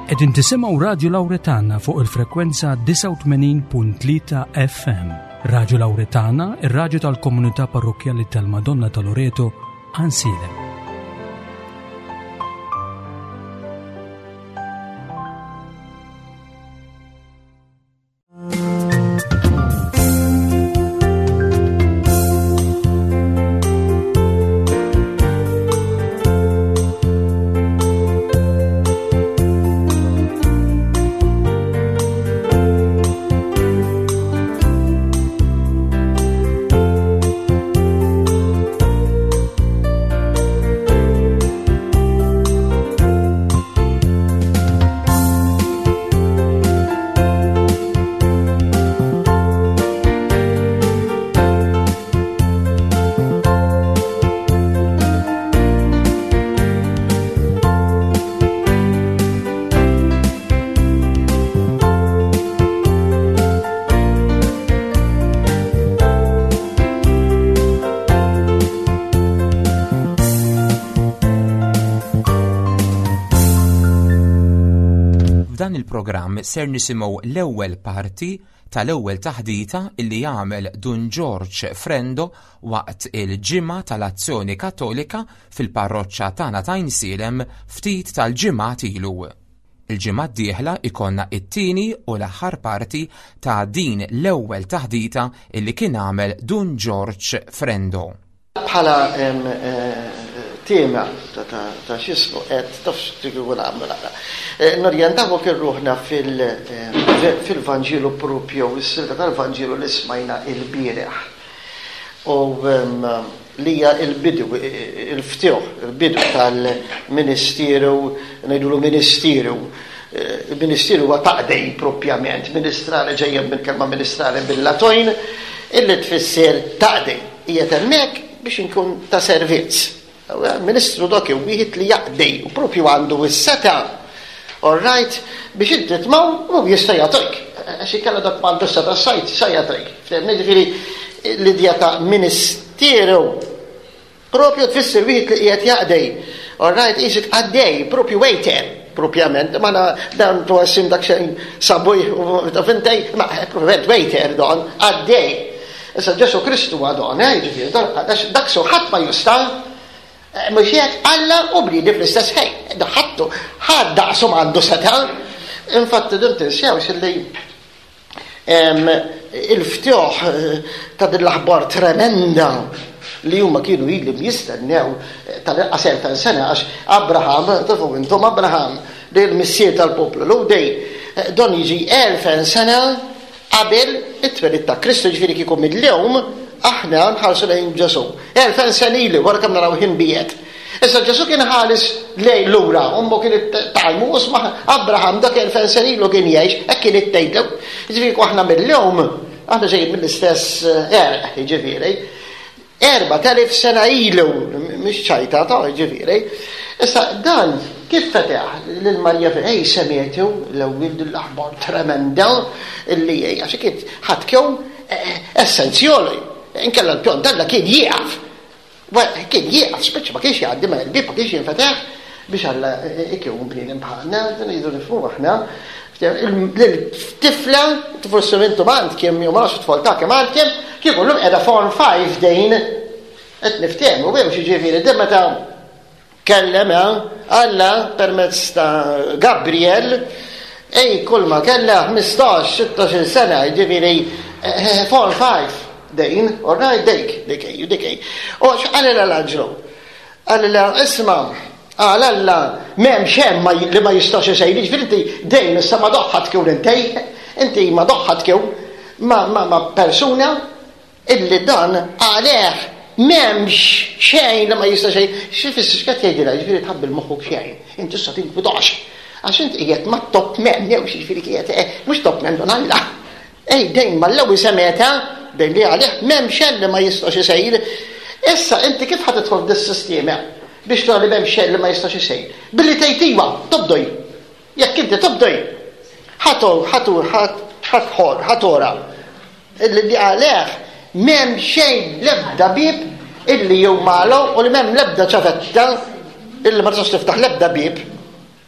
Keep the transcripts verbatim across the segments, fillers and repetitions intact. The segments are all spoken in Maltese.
Qegħdin tisimgħu Radio Lawretana fuq il-frekwenza tisa' u tmenin punt tlieta F M. Radio Lawretana, ir-radju tal-Komunità Parrokjali tal-Madonna ta' Loreto, Ansilem. F'dan il-programm ser nisimgħu l-ewwel parti tal-ewwel taħdita illi jagħmel Dun George Frendo waqt il-ġimgħa tal-Azzjoni Kattolika fil-parroċċa tagħna ta' Ansilem ftit tal-ġimgħat ilu. Il-ġimgħa d-dieħla ikonna it-tieni u l-aħħar parti ta' din l-ewwel taħdita illi kien għamel Dun George Frendo. Bħala tema ta' xismu qed tafx tikun għamlu naqra. Norjantaw kien ruħna fil-Vanġilu propju, is-silta tal-Vanġilu li smajna il-bieraħ. U li hija il-bidu, il-ftioħ, il-bidu tal-Ministeru, ngħidulu Ministeru. Il-Ministeru huwa taqdej propjament, ministrali ġejja minn kelma ministrali bil-Latojn, illi tfisser taqdej. Hija hemmhekk biex inkun ta' servizz. Ministru dak wieħed li jaqdej u propju għandu s-seta' all right, biex inti tmaw u jista' jagħtik. Għax ikella dak m'għandu seta' sajt sa jagħtik. Ġifieri l-idea ta' ministeru propju tfisser wieħed li qiegħed jaqdej. All right, isek għaddej, propju waiter, propjament, ma dan tu għassim dak xejn sabuj u fintej, ma propjament waiter don, għaddej. Issa Ġesu Kristu għadon, ġifieri, dak so ħadd ma jista' mux jgħet Alla u bridi fl-istess ħej. Daħattu, ħad daqsum għandu seta. Infatti, dun tinsjaw xilli il-ftioħ ta' dil-aħbar tremenda li huma kienu ilim jistennew tal-inqas elfen sena għax Abraham, tafu intom Abraham, li l-missier tal-poplu l dej don jiġi elfen sena qabel it-twelit ta' Kristu ġifieri kieku mill-lewm aħna nħarsu lejn Ġesu. Elfen senili, wara kemm naraw ħin biet. Issa Ġesu kien ħalis lejn lura, ummu kien tajmu, usma' Abraham dak elfen senilu kien jgħix, hekk kien ittejdew. Jiġifieri aħna mill-lewm, aħna ġejjin mill-istess erq, jiġifieri. Erba' telef sena ilu, mhix ċajta ta' jiġifieri. Issa dan kif feteħ lil Marja ej semietu l-ewwel l-aħbar tremenda illi għax kien ħadkew essenzjoli. Inkella l-pjon dalla kien jieqaf. Kien jieqaf, speċi ma kienx jgħaddi ma l-bib ma kienx jinfetaħ biex għalla ikkjum blin bħalna, jidu nifmu aħna. L-tifla, forse mintu mant kiem jom għax tfol ta' kem għalkem, kien kullum edha form five dejn, et niftemu, bħem xieġifiri, dimma ta' kellema għalla permezz ta' Gabriel, ej kull ma kella ħmistax sittax sena, ġifiri form five. Dejn, orraj, dejk, dejkej, dejkej. U x'għalila l-ġru? Għalila, isma, għalala, mem xem li ma jistax jisajli, ġifiri dejn, issa ma doħħat kew l-intej, inti ma doħħat kew, ma persuna, illi dan għaleh, mem xejn li ma jistax jisajli, xifis xkat jgħidila, ġifiri tħabbil moħħuk xejn, inti issa tink bidox, għax inti jgħet ma top mem, jew ġifiri jgħet, mux top mem, don għalla. Ej, dejn, ma l-lawi semeta, dejn li għalih, mem xell li ma jistax jisajl. Issa, inti kif ħat tħol dis-sistema biex tħolli mem xell li ma jistax jisajl? Billi tejtiwa, tobdoj. Jekk inti tobdoj, ħator, ħatur, ħatħor, ħatora. Illi li għalih, mem xejn lebda bib illi jew malo u li mem lebda ċafetta illi ma tistax tiftaħ lebda bib.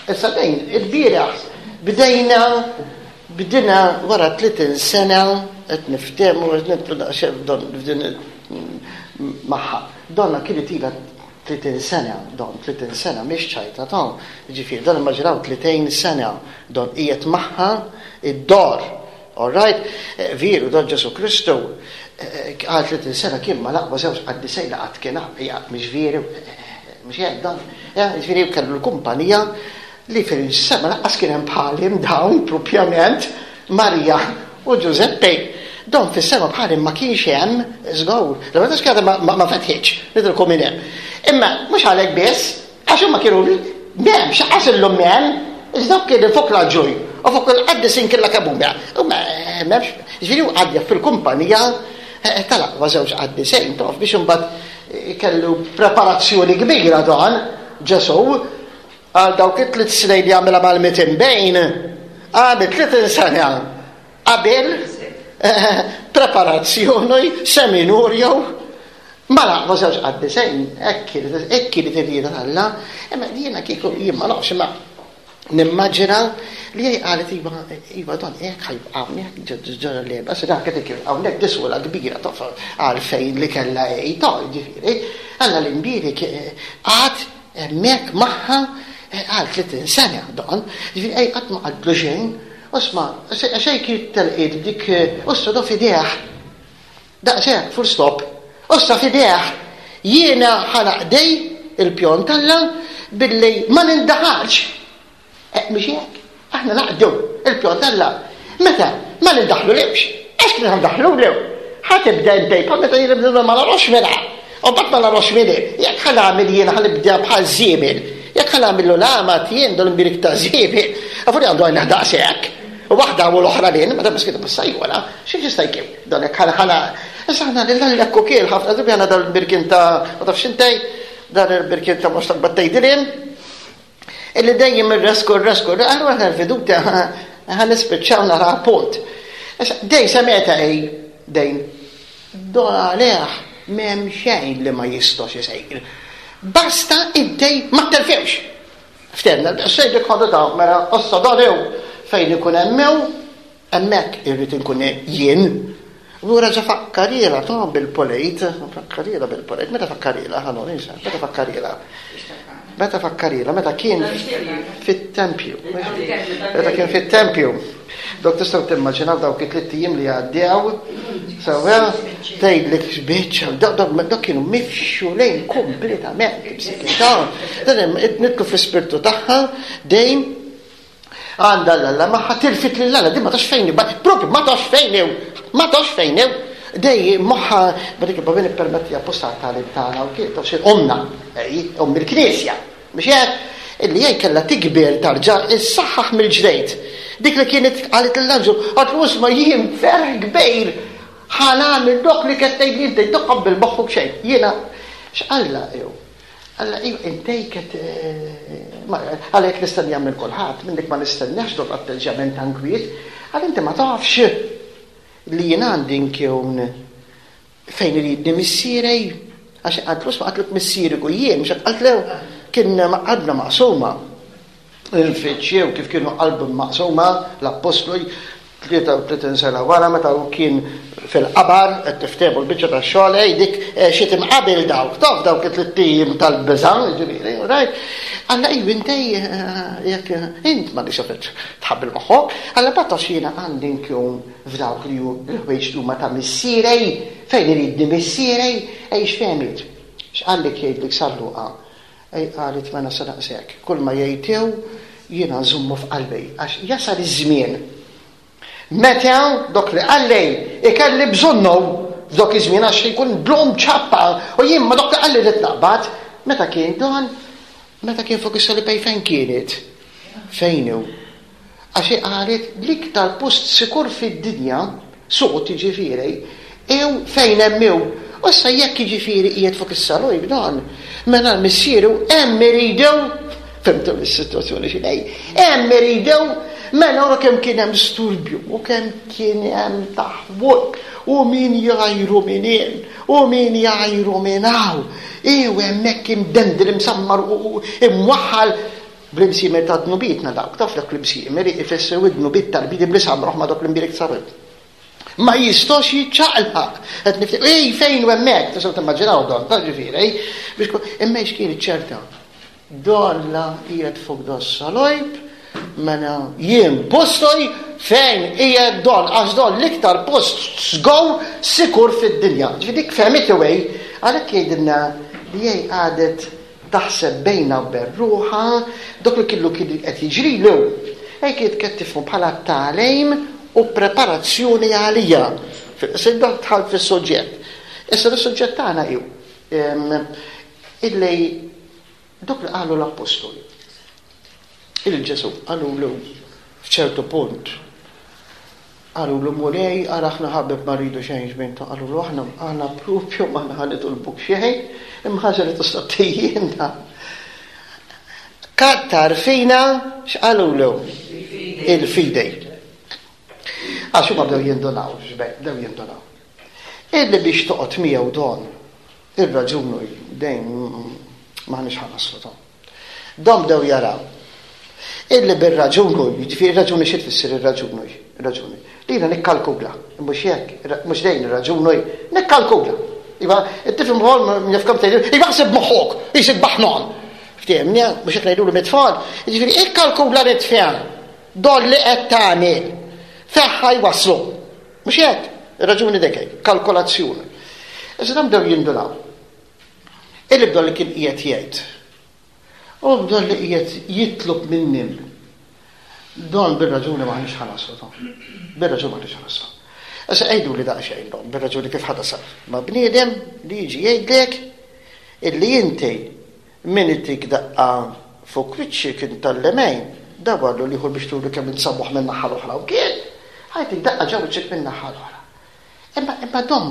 Issa dejn il-bieraħ bdejna bdina wara tletin sena qed niftehmu qed nitlu daqsxejn don f'din magħha. Donna kienet ilha tletin sena, don tletin sena mhix ċajta ton. Ġifieri don immaġinaw tletin sena don qiegħed magħha id-dar. All right? Vieru don Ġesu Kristu għal tletin sena kien ma laqwa żewġ qaddisej laqgħat kien hija mhix vieru mhux hekk dan. Ġifieri kellu l-kumpanija li fil-sema laqqas kien hemm bħalim dawn propjament Marja u Giuseppe. Don fis-sema bħalim ma kienx hemm żgur. L-ewwel skada ma fetħitx nidrilkom minn hemm. Imma mhux għalhekk biss għax huma kienu m'hemm x'aqas illum hemm iżda kien fuq l-ġuj u fuq il-qaddisin killa kabumja. U m'hemmx ġifieri għaddja fil-kumpanija tal-aqwa żewġ qaddisejn tof biex imbagħad kellu preparazzjoni kbira dan Ġesu għal dawk it-tliet snin li għamilha mal-mitin bejn għamil tliet sena qabel preparazzjoni seminurju ma laqwa żewġ qaddisejn hekk kienet irrieda Alla. Imma jiena kieku jien ma nafx imma nimmaġina li hija qalet iva iva don hekk ħajbqawni ġara l-erba' sena kif kien hawnhekk diswela kbira taf għalfejn li kellha ejta ġifieri Alla l-imbieri għad hemmhekk magħha għal tletin sena don, ġifieri ej qatt ma qadlu xejn, osma, xejn kien telqiet dik ossa do fideħ. Daqshekk full stop. Ossa fideħ jiena ħanaqdej il-pjon Alla billi ma nindaħalx. Mhix hekk, aħna naqdu il-pjon Alla. Meta ma nindaħlulewx. Għax kien ħandaħlu lew. Ħatibda ntejpa meta jiena ma narox minha. U bat ma narox minhi. Jekk ħanagħmel jiena ħanibda bħal żiemel. Jekk ħanamillu lama tien dol imbirik ta' żiebel, għafuri għandu għajna daqshekk. U waħda u l-oħra lin, ma dabba skieta b'sajwala, xi jista' jkun. Dan hekk ħana ħana issa ħana lillek ukiel ħafna drabi għandna dal birkin ta' ma tafx intej, dan il-birkin ta' mhux taqbad tgħidilhom. Illi dejjem irresku rresku, allura aħna l-fiduta ħanispiċċaw nara punt. Dej semeta ej dejn. Don għalih m'hemm xejn li ma jistax isejr. Basta intej ma telfewx. Ftenna, xejn ikodu ta' mela ossa dolew fejn ikun hemmew, hemmhekk irrid inkun jien. Lura ġa fakkarila ta' bil-polejt, fakkarila bil-polejt, meta fakkarila, ħanu nisa, meta fakkarila. Meta fakkarila, meta kien fit-tempju. Meta kien fit-tempju. Dok tistgħu timmaġinaw dawk it-tliet ijiem li għaddew, sewa tgħidlek x'biċċa, dawk kienu mifxulejn kompletament b'sikità. Dan nidħlu fl-ispirtu tagħha dejjem għandha Alla magħha tilfit lil Alla, din ma tax fejn, propju ma tax fejn, ma tax fejn. Dej moħħa badik babin ippermetti apposta tal-talib tagħna u kien taf omna, ej, om il-Knisja. Mhux hekk illi hija kellha tikber tarġa' issaħħaħ mill-ġdejt. Dik li kienet qalet l-anġu, għatlu isma jien ferħ kbejr, ħanamil dok li kettaj li intej toqab bil-moħħu xejn. Jiena x'Alla jew. Alla jew intej ket għalhekk nistenni jagħmel kulħadd, minnek ma nistennex dok atteġġament tankwiet, għal inti ma tafx li jien għandi nkun fejn iridni missierej, għax għadlu isma għatluk missieriku jien, mhux għatlew kien għadna maqsuma. Il-fiċċew kif kienu qalbhom maqsuma l-apostoli tlieta u tletin sena wara meta hu kien fil-qabar qed tiftehmu l-biċċa tax-xogħol dik xi timqabel dawk taf dawk it-tliet ijiem tal-biża' ġifieri rajt Alla ejju intej jekk int ma nixafet tħabbil moħħok alla batax jiena għandi nkun f'dawk li hu l-ħwejġ huma ta' missierej fejn iridni missierej ej x'fehmit x'għandek jgħidlek sarluqa ej qalet ma nasa daqshekk kull ma jgħidtew jiena nżummu f'qalbi għax jasal iż-żmien meta dok li għallej ikelli bżonnu f'dok iż-żmien għax jkun blum ċappa u jien ma dok li għalli li tnaqbad meta kien dan meta kien fuq is-salibej fejn kienet fejn hu għax qalet l-iktar post sikur fid-dinja suq jiġifieri ew fejn hemmew u issa jekk jiġifieri qiegħed fuq is-salib dan mela l-missieru hemm iridew fimtu l-sitwazzjoni x'inej hemm iridew mela ora kemm kien hemm sturbju u kemm kien hemm taħwok u min jgħajru minien u min jgħajru minnaw ew hemmhekk imdendel imsammar u imwaħħal bl-imsiemer ta' dnubietna dawk, taf dak l-imsiemer ifessew id-dnubiet tal-bidi bl-samroħ ma' dak l-imbirek saret. Ma jistox jiċċaqlaq. Qed niftek, ej fejn u hemmhekk, tistgħu timmaġinaw don, ta' ġifieri, biex imma x'kien iċċerta. Dolla qiegħed fuq dossa lojb, mela jien postoj fejn qiegħed don, għax don l-iktar post sgow sikur fid-dinja. Ġifieri fehmet jew għalhekk jgħidilna li jgħid għadet taħseb bejna berruħa, dak li killu kien qed jiġrilu. Hekk jitkettifhom bħala tagħlim u preparazzjoni għalija. Sidda tħal fis-soġġett. Issa l-soġġett tagħna hu illi dak li qalu l-Apostoli. Il-Ġesu qalu lu f'ċertu punt. Qalu lu mulej ara aħna ħabbeb ma rridu xejn ġbinta, qalu lu aħna aħna propju ma ħanitolbuk xejn, imma ħaġa li tista' tejjinna. Kattar fina x'qalu lu il-fidej. Għax huma bdew jindunaw, bdew jindunaw. Illi biex toqgħod miegħu don, ir-raġunu dejjem m'aħniex ħanaslu don. Don bdew jaraw. Illi bir-raġunu, jiġifieri raġuni xi tfisser ir-raġunu, ir-raġuni. Lina nikkalkula, mhux hekk, mhux dejn ir-raġunu, nikkalkula. Iva, it-tifhem ukoll jafkam tgħid, iva ħseb moħħok, jisib baħnon. Ftiemni, mhux hekk ngħidulu mit-tfal, jiġifieri ikkalkula rid-tfal. Don li qed tagħmel. Feħħa jwaslu. Mux jgħed, raġuni dekaj, kalkolazzjoni. Iżda dam bdew jindunaw. Illi bdew li kien qiegħed jgħid. U bdew li qiegħed jitlob minnim. Don bir-raġuni ma ħanix ħanaslu don. Bir-raġuni ma ħanix ħanaslu. Issa għajdu li daqsxejn don, bir-raġuni kif ħadasar. Ma bniedem li jiġi jgħidlek illi inti min ittik daqqa fuq wiċċi kien tal-lemejn, da għallu li hu biex turu kemm insabbuħ minn naħa l-oħra u kien. Ħajti daqqa ġawġek minn naħa l-oħra. Imma imma dom,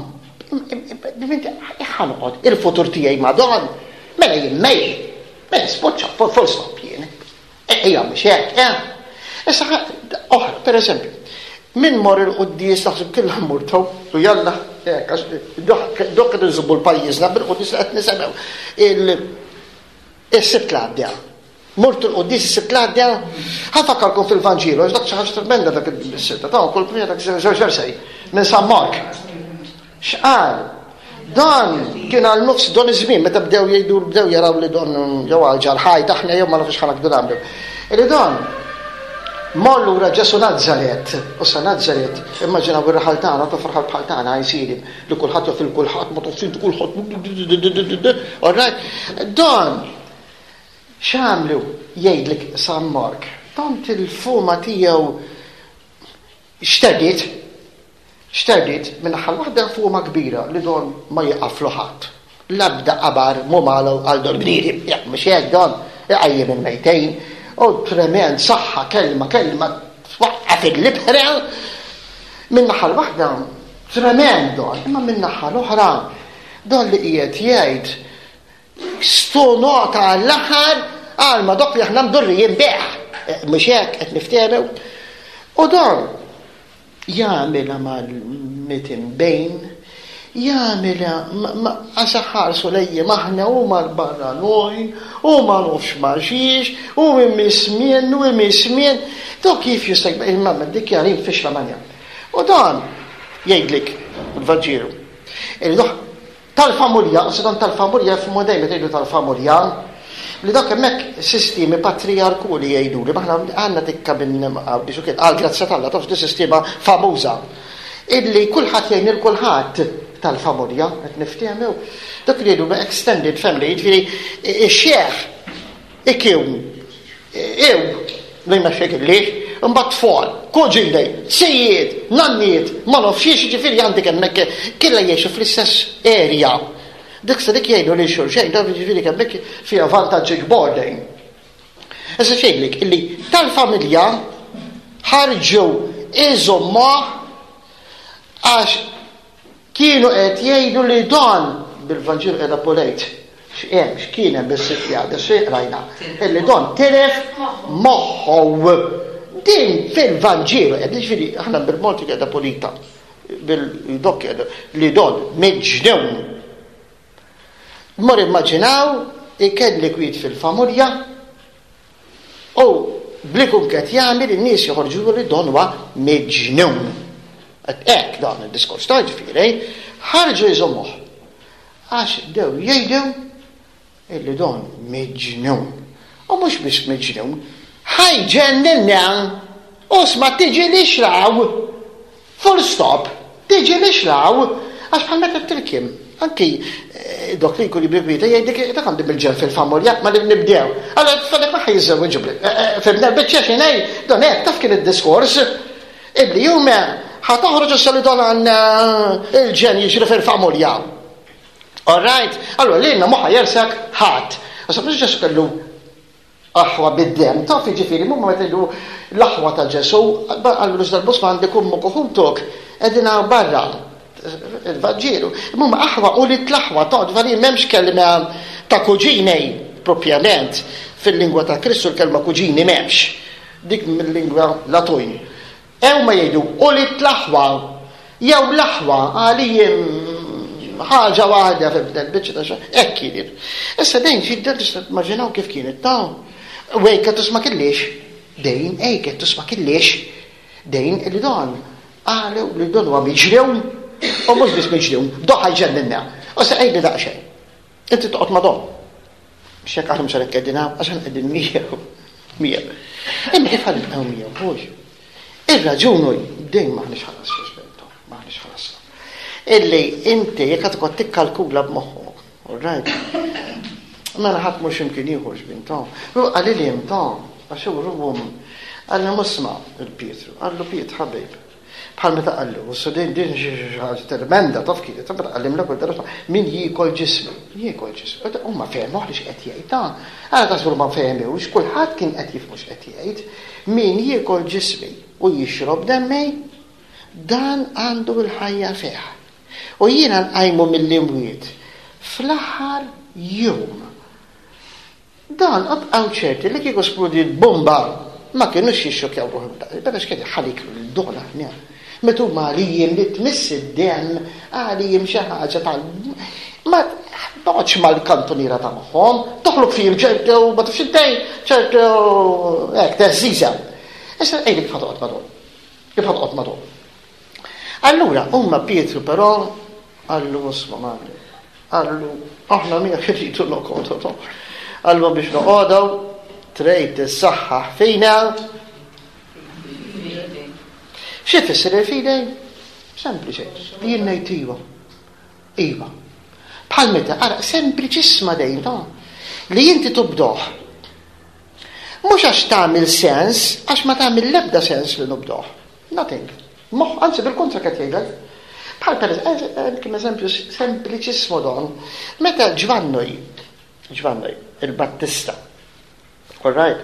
ħanoqgħod il-futur tiegħi ma' don, mela jien mejj, mela spoċċa full stop jien. Ejja mhux hekk, eh? Issa oħra, pereżempju, min mor il-quddies naħseb kien murtaw u jalla hekk dok qed inżubbu l-pajjiżna bil-quddies qed nisemgħu il-sibt l-għaddja. Mortu l-qoddis is-sibt l-għaddja, ħafakarkom fil-Vanġilu, dak xi ħaġa tremenda dak is-sitta, ta' kull prijeta żewġ versej minn San Mark. X'qal? Dan kien għal nofs don iż-żmien meta bdew jgħidu bdew jaraw li don jew għal ħajt aħna jew ma nafx ħanaqdu nagħmlu. Illi don mor lura Ġesu Nażaret, u sa Nażaret, immaġinaw ir-raħal tagħna ta' farħal bħal tagħna jsiri li kulħadd jagħti kulħadd ma tofsin kulħadd. All right. Don x'għamlu jgħidlek San Mark, tant il-fuma tiegħu xtedit, xtedit minn naħa waħda fuma kbira li don ma jaqaflu ħadd. L-ebda qabar mu malu għal don bniedem, jekk mhux hekk don iqajjem il-mejtejn, u trement saħħa kelma kelma twaqqaf il-libħra minn naħa waħda trement don, imma minn naħa l-oħra don li qiegħed jgħid stonota għall-aħħar għal ma dok li aħna mdurri jinbeħ. Mhux hekk qed niftehmew. U dan jagħmilha mal-mitin bejn, jagħmilha għasa ħarsu lejja maħna u mal-barranojn, u ma nofx ma xiex, u immismien, u immismien. Dok kif jista' il-mamma dikjarin fix la manja. U dan jgħidlik il-Vanġilu. Tal-familja, u dan tal-familja f'mu dejjem tgħidu tal-familja, li dak hemmhekk sistemi patriarkuli jgħidu li maħna għandna tikka minn biex ukoll għal grazza tagħlla taf di sistema famuża. Illi kulħadd jgħin il kulħadd tal-familja qed niftehmew. Dak li jgħidu extended family, jiġifieri ix-xeħ ikkew ew li ma xekillix, imbagħad tfal, kuġindej, sejjied, nanniet, ma nafx xiex ġifieri għandek hemmhekk killa jgħixu fl-istess area. Dik se dik jgħidu li xulxejn, da ġifieri hemmhekk fiha vantaġġi kbar dejn. Issa xejlik illi tal-familja ħarġu iżomma għax kienu qed jgħidu li dan bil-Vanġil qiegħda polejt x'hemm x'kien hemm bis-sittja da xejqrajna illi don tilef moħħu. Din fil-Vanġilu, ġifieri aħna bil-Malti qiegħda polita bil-dok li don meġnew. Mor immaġinaw ikelli kwid fil-familja U blikum ket jagħmel in-nies joħorġu li don huwa meġnun. Hekk dan id-diskors ta' ġifieri ħarġu jżommuh. Għax dew jgħidu illi don meġnun. U mhux biss meġnun, ħajġennilna osma tiġi li xraw. Full stop, tiġi li xraw. Għax bħal meta tilkim, anki dok li jkun jibribita jgħidik dak għandi bil-ġen fil-familja ma li nibdew. Allora tfadek ma ħajżewġu bli. Fimna l-biċċa xinej, don hekk taf kien id-diskors. Ibli jume ħatoħroġ s-sali don għanna il-ġen jiġri fil-familja. All right? Allora li jenna moħħa jersak ħadd. Għasab mux ġesu kellu aħwa bid-dem, taf ġifiri, mumma mettilu l-aħwa ta' ġesu, għallu l-bus għandi kummu kuħutok, edina barra, il-vagġiru. Mumma aħwa u li t-laħwa, toħd, għalli memx kelma ta' kuġinej, propjament, fil-lingwa ta' Kristu l-kelma kuġini memx, dik mill-lingwa latojn. Ew ma jgħidu, u li t-laħwa, jew l-aħwa, għalijim ħaġa waħda fil-bdel bieċa ta' xa, ekk kienet. Issa dejn xidder tista' tmaġinaw kif kienet ta' u ejka tisma' killix, dejn ejka tisma' killix, dejn li don għalew li don huwa miġrew, u mhux biss miġrew, doħ ħajġenninna. U sa ejli daqsxejn. Inti toqgħod ma' don. Biex jekk aħna msarek qegħdinaw, għaxan qegħdin miegħu. Miegħu. Imma kif ħalibqgħu miegħu mhux. Ir-raġunu dejn maħniex ħalas x'isbentu, maħniex ħalas. Illi inti jekk tkun tikkalkula b'moħħok, all right? Mela ħadd mhux imkien jieħu x'bintom. Qalilhom tom, għax ruhom għallu musma' il-Pietru, għallu Piet ħabib. Bħal meta qallu, u din din xi ħaġa tremenda taf kif tibra qallim lek darba min jiekol ġismi, jiekol ġismi. Huma fehmu li x'qed jgħid ta. Għara tasbur ma fehmewx, kulħadd kien qed jifhmu x'qed jgħid. Min jiekol ġismi u jixrob demmej, dan għandu l-ħajja fih. U jiena nqajmu mill-imwiet fl-aħħar jum. Dan qabqgħu ċerti li kieku spludi l-bomba ma kienux jixxokjaw ruħhom daqs. Beda x'kien ħaliklu l-dola ħna. Metu ma għalijiem li tmiss id-dem, għalijiem xi ħaġa tal ma toqgħodx mal-kantoniera ta' magħhom, toħloq fihom ċertu ma tafx intej ċertu hekk teżżiża. Issa ejli kif ħatoqgħod madhom. Kif ħatoqgħod madhom. Allura, umma Pietru però għallu musma magħli. Għallu, aħna mija xirritu noqogħdu. Għallu biex noqogħdu trejt is-saħħa fina. Xi fisser il-fidej? Sempliċi. Jien ngħid iva. Iva. Bħal meta, ara, sempliċissima dejn ta' li inti tubdoh. Mhux għax tagħmel sens, għax ma tagħmel l-ebda sens li nubdoh. Nothing. Moħ, anzi bil-kontra qed jgħidlek. Bħal per kim eżempju sempliċissimo don, meta Ġvannoj, Ġvannoj, il-Battista, all right,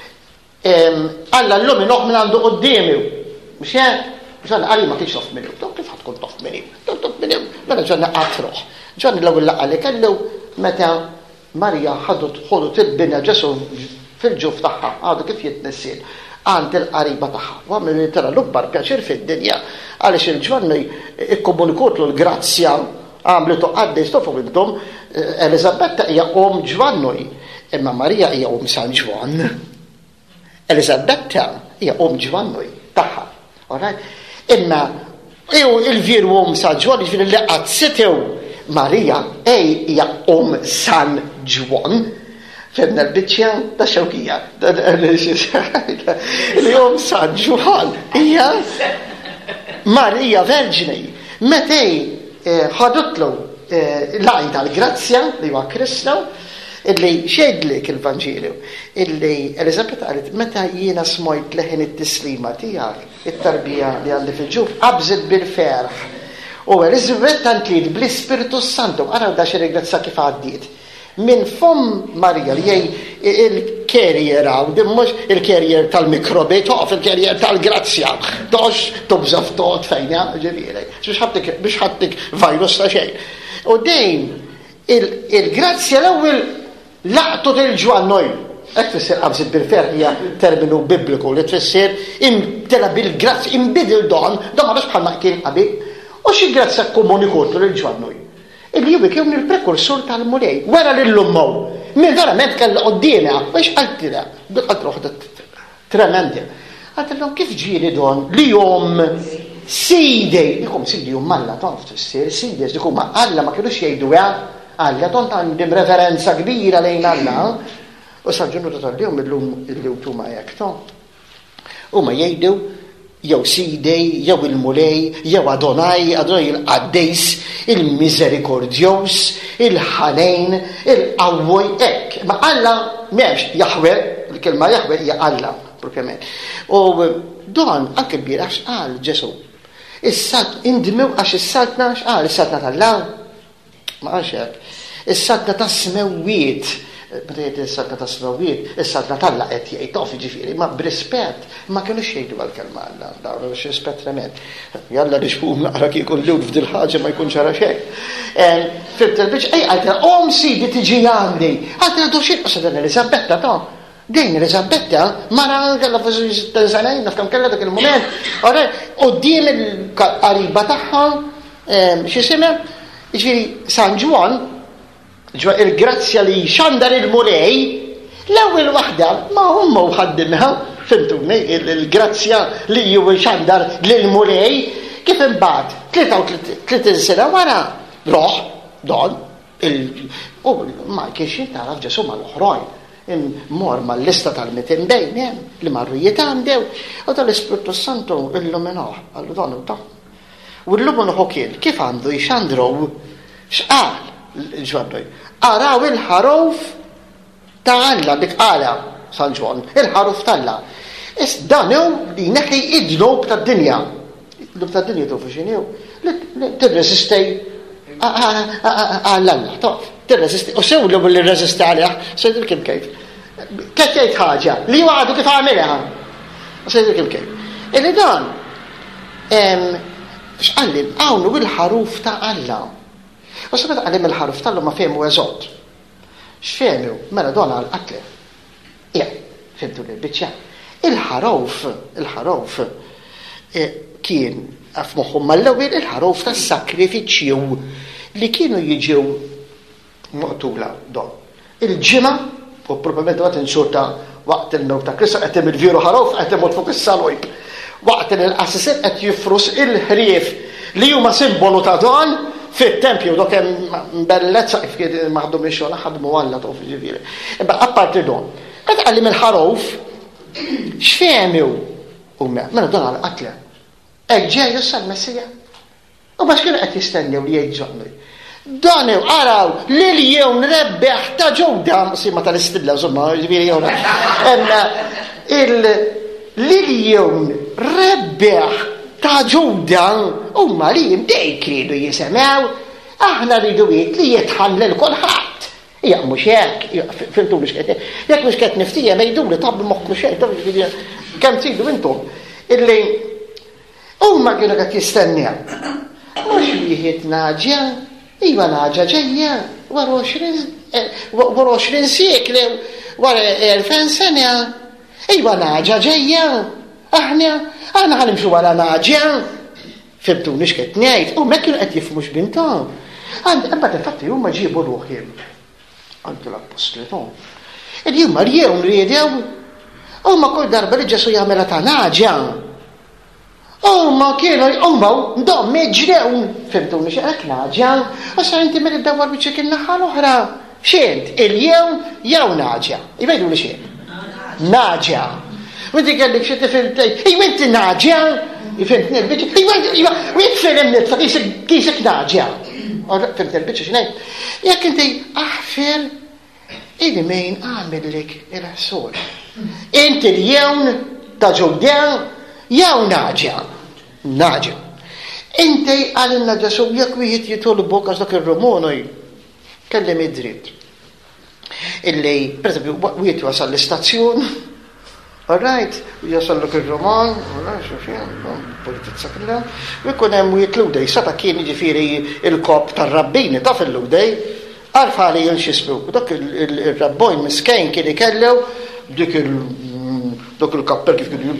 Alla l-lum noħ minn għandu qoddimi, mux jgħan, ġanna għalli ma kienx tof minnu, kif ħatkun tof minnu, tof minnu, mela ġanna għatruħ, ġanna l-għu l-għalli, kellu meta Marija ħadu tħodu tibbina ġesu fil-ġuf taħħa, għadu kif jitnessil, għand il-qariba taħħa, għamil li tara l-ubbar pjaċir fil-dinja, għalix il-ġvanni ikkomunikutlu l-grazzja, għamlu toqqaddi stofu bintom, Elizabetta hija om Ġvannuj, imma Marija hija om San Ġvan. Elizabetta hija om Ġvannuj taħħa. Imma il-vir om San Ġvan, ġifir li għadsitew Marija hija om San Ġvan. Fedna l-bicċja ta' xewkija. Li om San Ġvan hija Marija Verġini. Metej ħadutlu lajn tal-grazzja li huwa Kristna, illi xejdlek il-Vanġilu, illi Elizabetta qalet meta jiena smojt leħen it-tislima tiegħek, it-tarbija li għandi fil-ġuf, qabżet bil-ferħ. U Elizabetta ntliet bl-Ispiritu Santu, ara da xi ringrazza kif għaddiet. Min fom Marija li jgħid il-carrier għaw, dimmux il-carrier tal-mikrobi, toqf il-carrier tal-grazzja, tox tubża f'tot fejna, ġiviri, biex ħattik virus ta' xejn. U dejn, il-grazzja l-ewwel laqtu il-Ġvannoj, ek tfisser qabżit bil-ferħ hija terminu bibliku li tfisser imtela bil-grazzja, imbidil don, don ma biex bħalma kien qabel, u xi grazzja komunikutlu lil-Ġvannoj. Il-jubi kien il-prekursur tal-mulej. Wara lill-ummu. Min verament kellha qudiemha. Biex qaltilha. Qalt roħda tremendi. Għatillhom kif ġieli don li jom sidej. Dikum sidej jom Alla taf tissir sidej dikum ma Alla ma kienux jgħidu Alla tont għandim referenza kbira lejn Alla. U saġġunu tal-jum il-lum hekk ton. Huma jgħidu jew sidej, jew il-mulej, jew Adonai, Adonai il-qaddejs, il-misericordjos, il-ħanejn, il-qawwoj, hekk. Ma Alla m'hemmx Jahwe, il-kelma Jahwe hija Alla propjament. U dan anke l-bierax qal Ġesu. Is-salt indmew għax is-saltna x'qal is-saltna tal-Alla. Ma qalx hekk. Is-saltna tas-smewwiet. Meta jgħid is-saltna tas-smewwiet, is-saltna tal-Alla qed jgħid taf jiġifieri, ma b'rispett ma kinux jgħidu għall-kelma Alla, dawn mhux rispett trement. Jalla nixfuhom naqra kieku l-lewt f'dil ħaġa ma jkunx ara xejn. Fimt il-biċ ej qaltilha qom sidi tiġi għandi. Qaltilha du xi qosod Elisabetta ta' dejn Elisabetta mara kellha fuq sittin sena naf kemm kellha dak il-mument. Ora quddiem il-qariba tagħha x'isima jiġifieri San Ġwan ġwa il-grazzja li xandar il-mulej, l-ewwel waħda ma humma ħaddimha, fimtuni, il-grazzja li ju xandar lil-mulej, kif imbagħad tliet sena wara roħ don u ma kienx jintaraf Ġesu mal-oħrajn. Mor mal-lista tal-mitin bejn li marru jitandew u tal-Ispirtu Santu illuminaħ għallu don u ta'. U l-luminu kien kif għandu jxandru x'qal ġwaddu. Araw il-ħaruf ta' Alla dik qala San Ġwan, il-ħaruf tal-Alla. Is danu li neħi id-dnub tad-dinja. Id-dnub tad-dinja tofu x'inhu? Tirresistej għall-Alla, taf. Tirresistej. U sew li rreżisti għalih, sejdu kim kif. Kif jgħid ħaġa li għadu kif għamilha. Sejdu kim kif. Illi dan x'qallim hawn il-ħaruf ta' Alla. U sabet għalim il-ħaruf tal-lu ma fehmu eżott. X'fehmu? Mela don għal-qatli. Ja, fimtu li biċċa. Il-ħaruf, il-ħaruf kien għafmuħum mal-ewwel il-ħaruf tas-sakrifiċċju li kienu jiġew muqtula don. Il-ġimgħa, u probabbilment waqt insurta waqt il-mewt ta' Kristu qed hemm il-vieru ħaruf qed imut fuq is-salojb. Waqt il-qassisin qed jifrus il-ħrief li huma simbolu ta' don fit-tempju dok hemm bellezza kif kien maħdum ix-xogħol ħadmu Alla taf ġifieri. Imma apparti don, qed qallim il-ħaruf x'fehmew huma mela don għall-qatla. Hekk ġej issa l-Messija. U ma x'kienu qed jistennew li jgħidġonni. Dan araw lil jew nrebbeħ ta' ġewda sima tal-istilla żomma ġifieri jew il-lil jew rebbeħ ta' ġewda huma li jimdej kridu jisemgħu aħna rridu jgħid li jitħan lil kulħadd. Hija mhux hekk, fimtu biex qed jekk mhux qed niftija ngħiduli tab moħħku xejn taf kemm tridu intom illi huma kienu qed jistennew. Mhux wieħed naġa, iva naġa ġejja wara għoxrin sieklu, wara elfin sena, iva naġa ġejja, aħna aħna ħanimxu wara naġa. Fimtuni x'qed ngħid, u mek kienu qed jifhmu x'bintom. Għand imbagħad infatti huma ġiebu ruħhom għand l-apostoli tom. Id huma rjew nriedew, huma kull darba li Ġesu jagħmilha ta' naġa. Huma kienu huma ndom meġrew, fimtuni x'hekk naġa, u sa inti milli ddawwar biċċek in-naħa l-oħra. X'int, il-jew jew naġa. Jgħidu li x'int. Naġa. U inti kellek xi tifhem tgħid, ejwa inti naġa. Fimtni l-biċċa, ejwa, u jekk fehim nitfa' kisek naġa. Fimt il-biċċa x'ngħid. Jekk inti aħfer ili min għamillek il-ħsul. Inti l-jewn ta' ġewdew jew naġa. Naġa. Inti għalinna Ġesu jekk wieħed jitolbok għax dak ir-Romonoj kellem id-dritt. Illi, pereżempju, wieħed wasal l-istazzjon, all right, jasalluk il-roman, politizza killa, u jkun hemm wieħed l-udej, sata kien jiġifieri il-kop tar-rabbini taf il-udej, għarfa li jinxisbu. Dak il-rabboj miskejn kien ikellew dik il-kappell kif kienu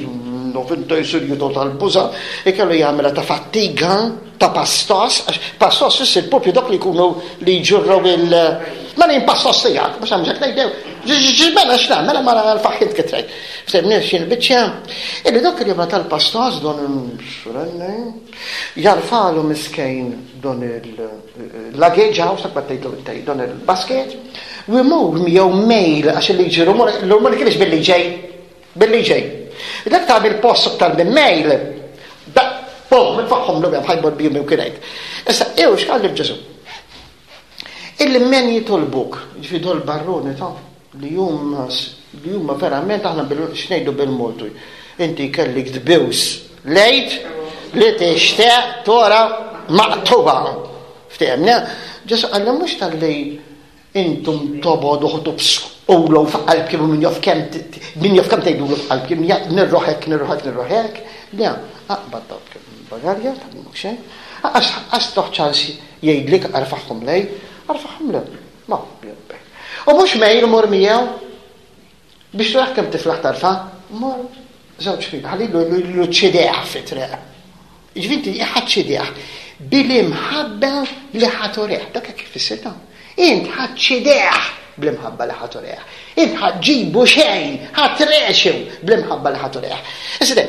novanta jurju tal-buża, e kellu jagħmilha ta' fattiga, ta' pastos, pastos fisser propju dak li jkunu li jġurraw il- ma nejn pastos tijak, biex għamġak najdew, ġiġbena xna, mela mara l-faħħit kitrej. Ftemni xin bieċja, illi dak li jibna tal-pastos don xurenne, jarfalu miskejn don il-luggage house, dak battejtu don il-basket, u jmur miegħu mail għax li ġiru, l-ormoni kienx billi ġej, billi ġej. Dak ta' bil-post tal-mail, da, bom, nfaħħom l-għam ħajbor bijum jimkinajt. Issa, ew, xkalli bġesu. Il-men jitolbuk, ġifidu l-barroni ta' li jumma, li jumma verament aħna xnejdu bil-multu. Inti kellik dbiws lejt li t-ixteq tora maqtuba. Ftemna, ġesu għalli mux tal-li intum tobodu ħutubsku. Owlow f'qalb kim min jof kem min jof kem tgħidu f'qalb kim nirroħek nirroħek nirroħek. Le, aqbad dawk bagarja ta' mhux xejn. Għax għax toħċansi jgħidlik arfaħhom lej, arfaħhom le. Ma bjebbe. U mhux mejl mur miegħu biex turaħ kemm tiflaħ tarfa, mor żewġ fil ħallilu lu ċedeħ fit-treq. Ġvinti ħadd ċedeħ bil-imħabba li ħatureħ. Dak kif issir int ħadd ċedeħ bl-imħabba li ħatureħ. Int ħadġibu xejn, ħatreċu bl-imħabba li ħatureħ. Isde.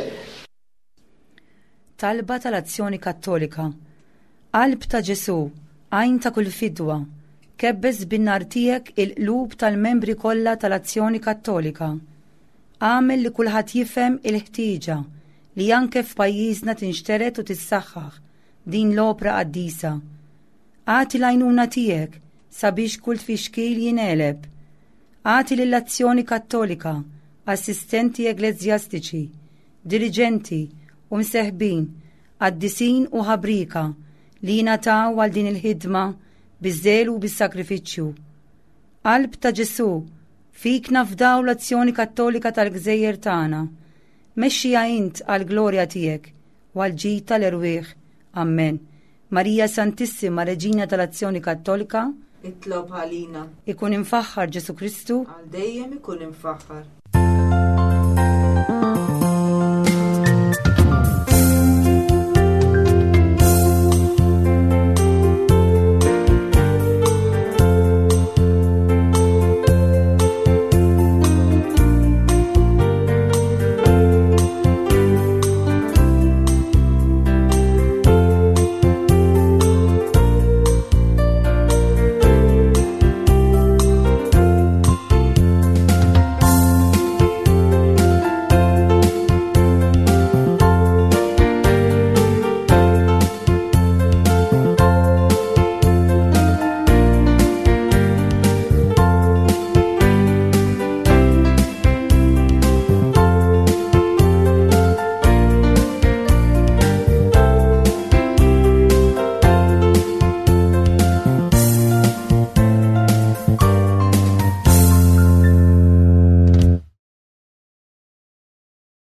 Talba tal-azzjoni kattolika. Qalb ta' Ġesu, għajn ta' kull fidwa, kebbes bin-nar tiegħek il-qlub tal-membri kollha tal-azzjoni kattolika. Għamel li kulħadd jifhem il-ħtieġa li anke f'pajjiżna tinxteret u tissaħħaħ din l-opra qaddisa. Għati l-għajnuna tiegħek sabiex kull tfixkil jineleb. Għati l-azzjoni kattolika, assistenti eklezjastiċi, dirigenti u mseħbin, għaddisin u ħabrika li jinataw għal din il-ħidma biż-żel u bis-sakrifiċċju. Qalb ta' Ġesu, fik nafdaw l-azzjoni kattolika tal-Gżejjer tagħna. Mexxija int għall-glorja tiegħek u għall-ġid tal-erwieħ. Amen. Marija Santissima, Reġina tal-Azzjoni Kattolika, itlob għalina. Ikun infaħħar Ġesu Kristu, Għal dejjem ikun infaħħar.